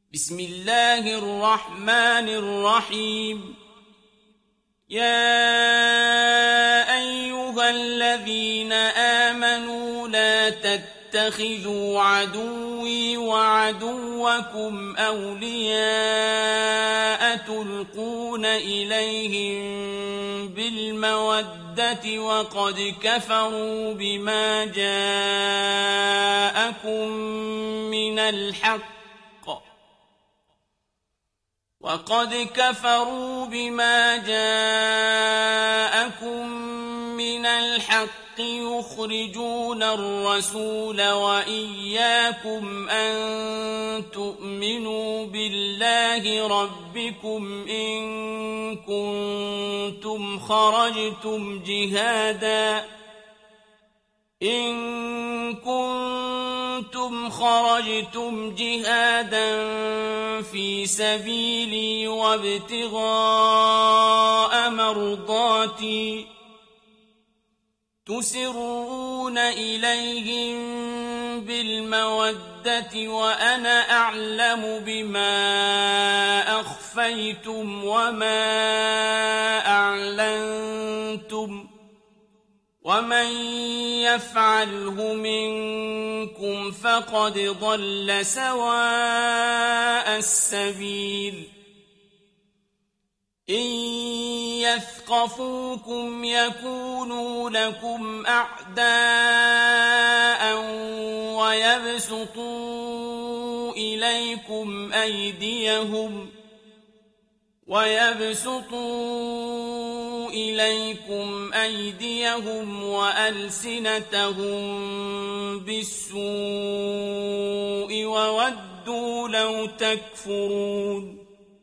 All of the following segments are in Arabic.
بسم الله الرحمن الرحيم. يا أيها الذين آمنوا لا تتخذوا عدوي وعدوكم أولياء تلقون إليهم بالمودة وقد كفروا بما جاءكم من الحق يخرجون الرسول وإياكم أن تؤمنوا بالله ربكم إن كنتم خرجتم جهادا في سبيلي وابتغاء مرضاتي تسرون إليهم بالمودة وأنا أعلم بما أخفيتم وما أعلنتم ومن يفعله منكم فقد ضل سواء السبيل. إن يثقفوكم يكونوا لكم أعداء ويبسطوا إليكم أيديهم وألسنتهم بالسوء وودوا لو تكفرون.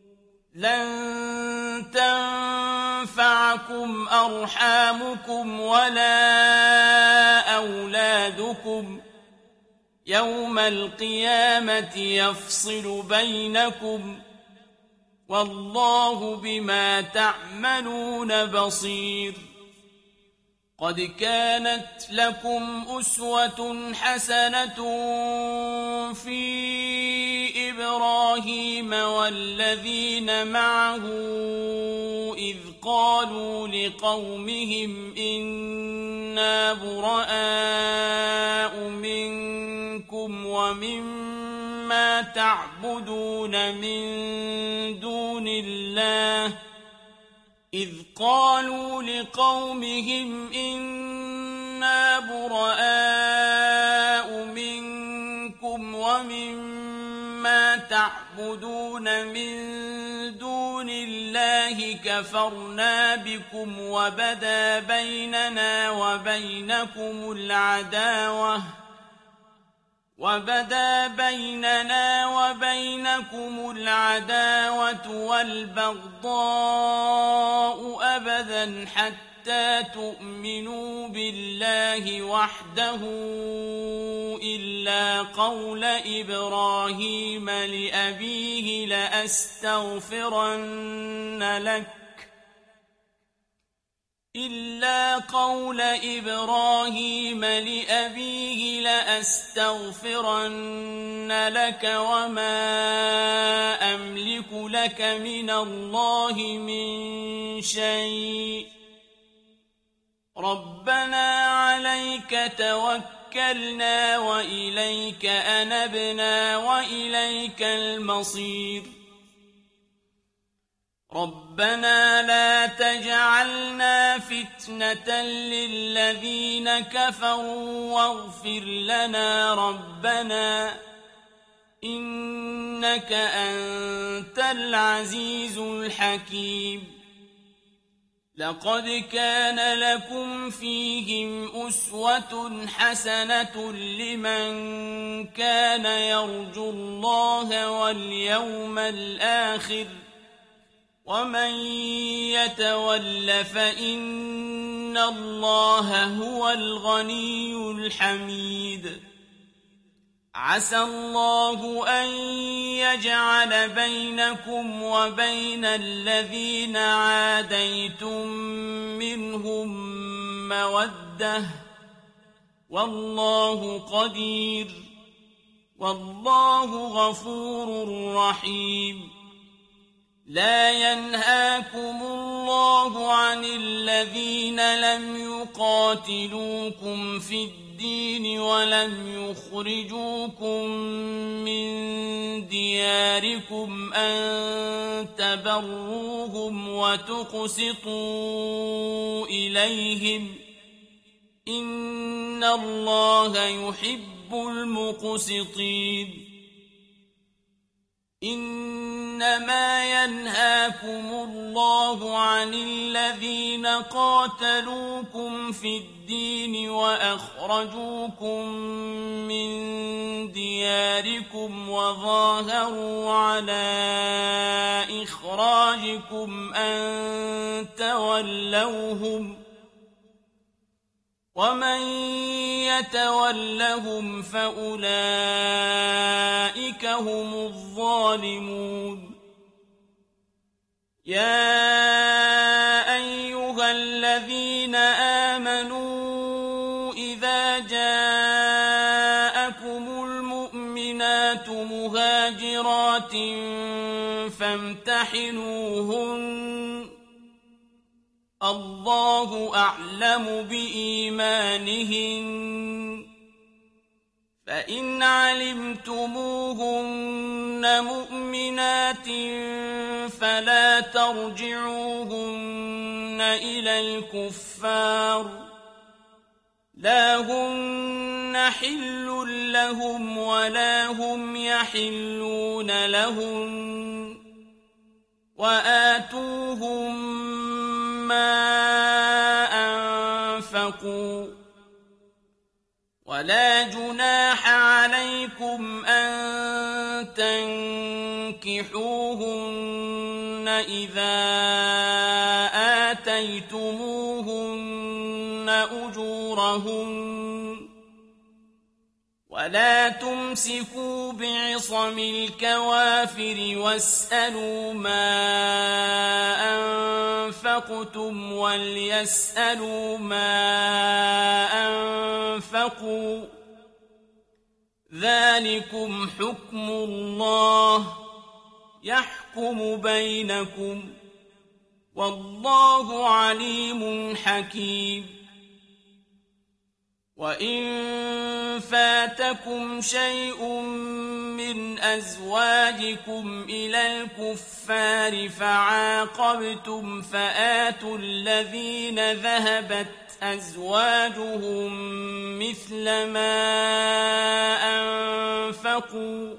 لن تنفعكم أرحامكم ولا أولادكم يوم القيامة يفصل بينكم والله بما تعملون بصير. قد كانت لكم أسوة حسنة في إبراهيم والذين معه إذ قالوا لقومهم إنا براء منكم ومما تعبدون من دون الله كفرنا بكم وبدا بيننا وبينكم العداوة والبغضاء أبدا حتى تؤمنوا بالله وحده إلا قول إبراهيم لأبيه لأستغفرن لك وما أملك لك من الله من شيء ربنا عليك توكلنا وإليك أنبنا وإليك المصير. ربنا لا تجعلنا فتنة للذين كفروا واغفر لنا ربنا إنك أنت العزيز الحكيم. لقد كان لكم فيهم أسوة حسنة لمن كان يرجو الله واليوم الآخر ومن يتول فإن الله هو الغني الحميد. عسى الله أن يجعل بينكم وبين الذين عاديتم منهم مودة والله قدير والله غفور رحيم لا ينهاكم الله عن الذين لم يقاتلوكم في الدين ولم يخرجوكم من دياركم أن تبروهم وتقسطوا إليهم إن الله يحب المقسطين إنما ينهاكم الله عن الذين قاتلوكم في الدين وأخرجوكم من دياركم وظاهروا على إخراجكم أن تولوهم ومن يتولهم فأولئك هم الظالمون يا أيها الذين آمنوا إذا جاءكم المؤمنات مهاجرات فامتحنوهن الله أعلم بإيمانهن فإن علمتموهن مؤمنات فلا ترجعوهن إلى الكفار لا هن حل لهم ولا هم يحلون لهن وآتوهم ما أنفقوا ولا جناح عليكم أن تنكحوهن إذا آتيتموهن أجورهن ولا تمسكوا بعصم الكوافر واسألوا ما أنفقتم وليسألوا ما أنفقوا ذلكم حكم الله يحكم بينكم والله عليم حكيم وإن فاتكم شيء من أزواجكم إلى الكفار فعاقبتم فآتوا الذين ذهبت أزواجهم مثل ما أنفقوا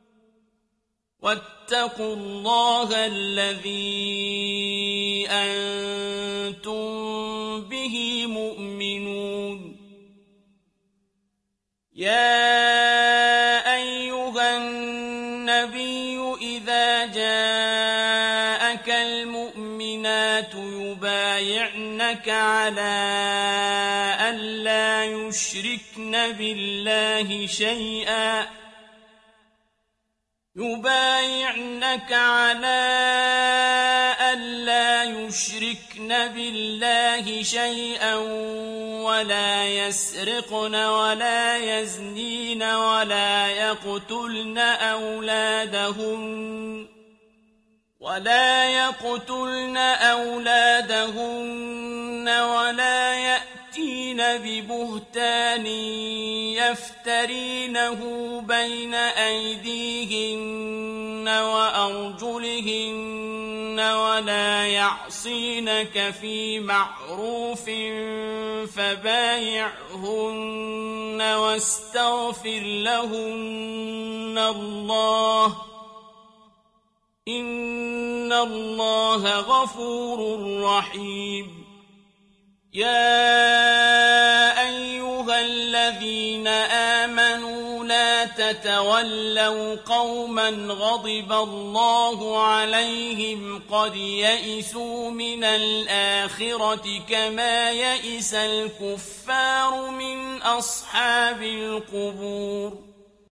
واتقوا الله الذي أنتم به مؤمنون يا أيها النبي إذا جاءك المؤمنات يبايعنك على ألا يشركن بالله شيئا ولا يسرقن ولا يزنين ولا يقتلن أولادهن ولا يأتين ببهتان يفترينه بين أيديهن وأرجلهن ولا يعصينك في معروف فبايعهن واستغفر لهن الله إن الله غفور رحيم يا أيها الذين آمنوا لا تتولوا قوما غضب الله عليهم قد يئسوا من الآخرة كما يئس الكفار من أصحاب القبور